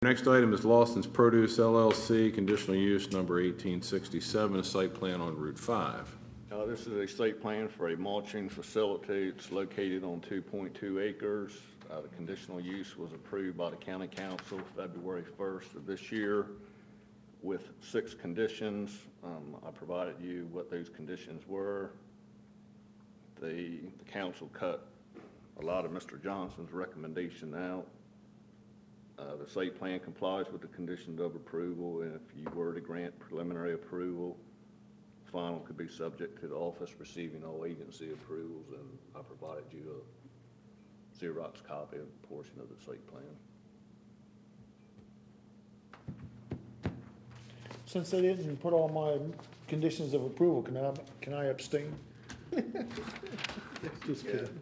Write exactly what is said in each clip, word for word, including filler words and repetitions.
Next item is Lawson's Produce L L C, conditional use number eighteen sixty-seven, a site plan on Route five. Uh, This is a site plan for a mulching facility. It's located on two point two acres. Uh, The conditional use was approved by the county council February first of this year with six conditions. Um, I provided you what those conditions were. The, the council cut a lot of Mister Johnson's recommendation out. Uh, The site plan complies with the conditions of approval, and if you were to grant preliminary approval, final could be subject to the office receiving all agency approvals, and I provided you a Xerox copy of a portion of the site plan. Since they didn't put all my conditions of approval, can I, can I abstain? Just kidding.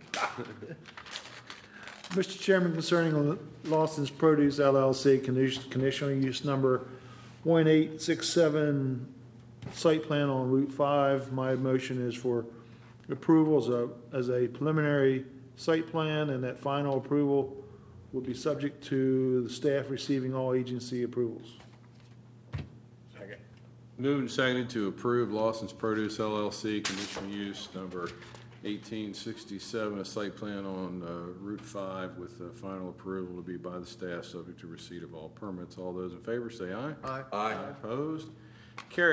Mister Chairman, concerning Lawson's Produce L L C, condition- conditional use number one eight six seven, site plan on Route five, my motion is for approval as a, as a preliminary site plan, and that final approval will be subject to the staff receiving all agency approvals. Moved and seconded to approve Lawson's Produce L L C, conditional use number eighteen sixty-seven, a site plan on uh, Route five with uh, final approval to be by the staff, subject to receipt of all permits. All those in favor say aye. Aye. Aye. Opposed? Carried.